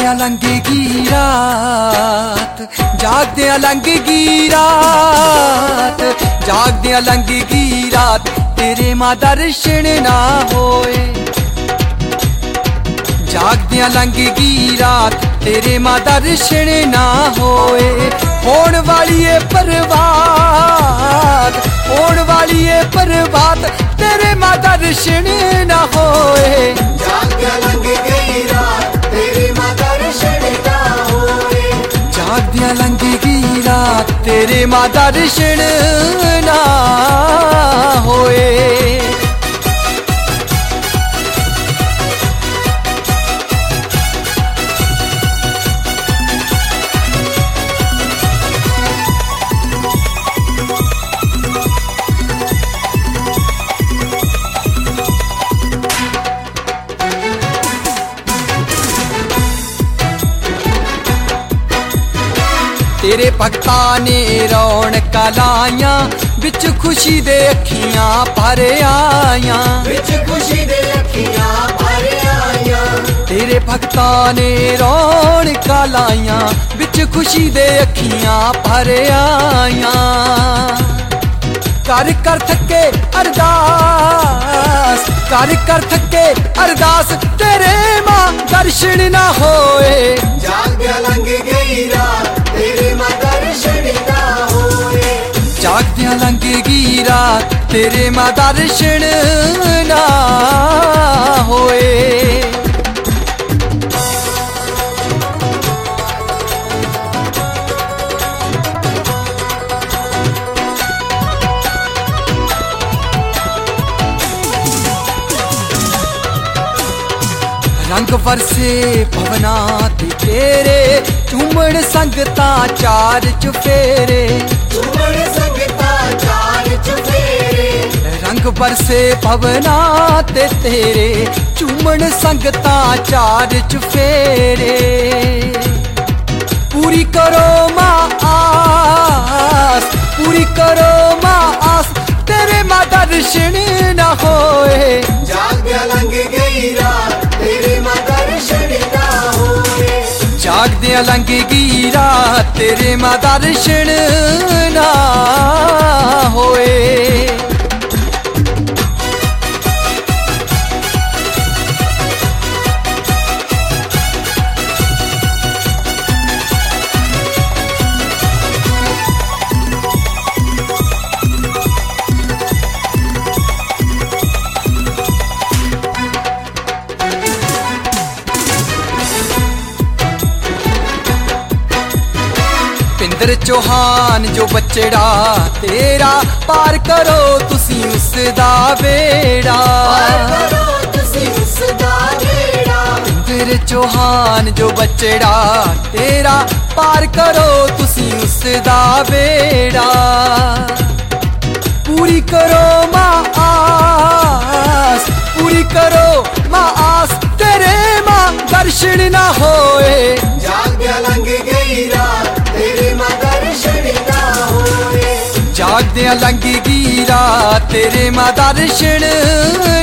जागदियां लंघेगी रात, जागदियां लंघेगी रात, जागदियां लंघेगी रात, तेरे मां दर्शन ना होए। जागदियां लंघेगी रात, तेरे मां दर्शन ना होए। होण वाली है परवात, होण वाली है परवात, तेरे मां दर्शन ना होए। जागदियां लंघेगी रात, तेरे मां दर्शन ना होए। जागदियां लंघेगी रात, तेरे मां दर्शन ना होए। तेरे भक्तां ने रौनकां लाइयां, बिच खुशी दे अखियां भर आइयां, बिच खुशी दे अखियां भर आइयां। तेरे भक्तां ने रौनकां लाइयां, बिच खुशी दे अखियां भर आइयां। कर कर थके अरदास, कर कर थके अरदास, तेरे मां दर्शन ना होए। जागदियां लंघेगी रात, तेरे मां दर्शन ना होए। जागदियां लंघेगी रात, तेरे मां दर्शन ना होए। रंग बरसे पवना ते तेरे, झूमण संगतां चार चुफेरे, झूमण संगतां चार चुफेरे। रंग बरसे पवना ते तेरे, झूमण संगतां चार चुफेरे। पूरी करो मां आस, पूरी करो मां आस, तेरे मां दर्शन ना होए। जागदियां लंघेगी रात, तेरे मां दर्शन ना होए। जागदियां लंघेगी रात, तेरे मां दर्शन ना होए। पिंदर चौहान जो बचड़ा तेरा, पार करो तुसी उसदा बेड़ा, पार करो तुसी उसदा बेड़ा। पिंदर चौहान जो बचड़ा तेरा, पार करो तुसी उसदा बेड़ा। पूरी करो मां आस, पूरी करो मां आस, तेरे मां दर्शन ना होए। जागदियां लंघेगी रात, तेरे मां दर्शन ना होए। जागदियां लंघेगी रात, तेरे मां दर्शन